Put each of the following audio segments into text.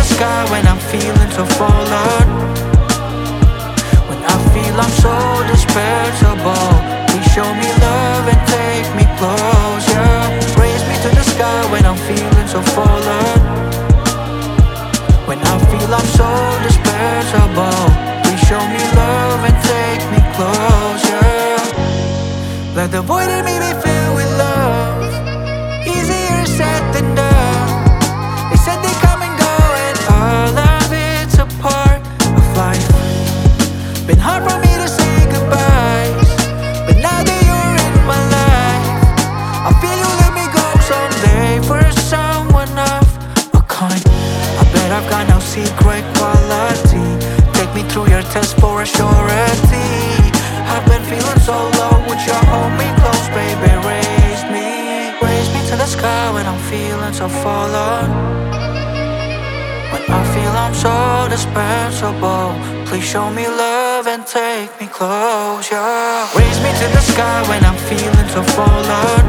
the sky when I'm feeling so fallen. When I feel I'm so dispensable, please show me love and take me closer. Raise me to the sky when I'm feeling so fallen. When I feel I'm so dispensable, please show me love and take me closer. Let the void in me be filled with love. Easier said than done. They said they come and go and all of it's a part of life. Been hard for me to say goodbyes, but now that you're in my life, I feel you let me go someday for someone of a kind. I bet I've got no secret quality. Take me through your test for a surety. I've been feeling so low, would you hold me close, baby, raise me to the sky when I'm feeling so fallen. When I feel I'm so dispensable, please show me love and take me closer. Raise me to the sky when I'm feeling so fallen.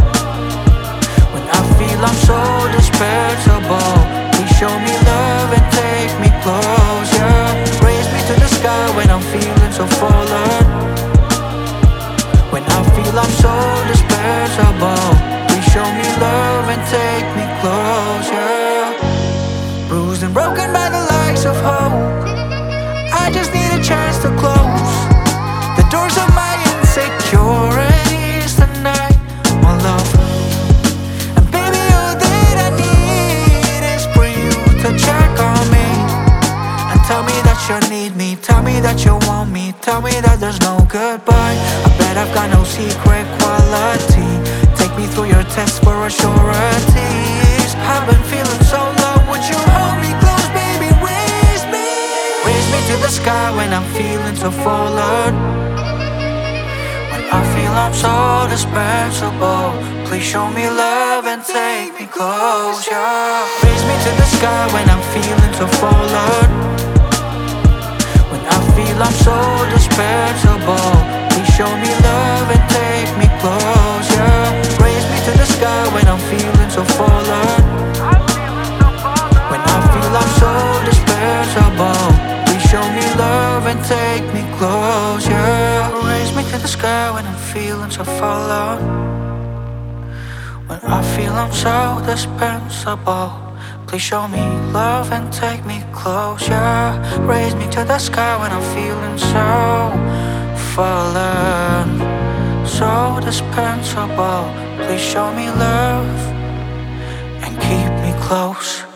When I feel I'm so dispensable, please show me love and take me closer. Raise me to the sky when I'm feeling so fallen. When I feel I'm so dispensable, please show me love and take me closer. Bruised and broken by the likes of hope, I just need a chance to close the doors of my insecurities tonight, my love. And baby, all that I need is for you to check on me and tell me that you need me, tell me that you want me, tell me that there's no goodbye. I bet I've got no secret quality. Take me through your test for a surety. I've been feeling so low, would you hold me close, baby, raise me to the sky when I'm feeling so fallen. When I feel I'm so dispensable, please show me love and take me closer. Raise me to the sky when I'm feeling so fallen. When I feel I'm so dispensable, please show me love and take me closer. Raise me to the sky when I'm feeling so fallen. When I feel I'm so dispensable, please show me love and take me closer. Raise me to the sky when I'm feeling so fallen. When I feel I'm so dispensable, please show me love and take me closer. Raise me to the sky when I'm feeling so fallen, so dispensable. Please show me love and keep me close.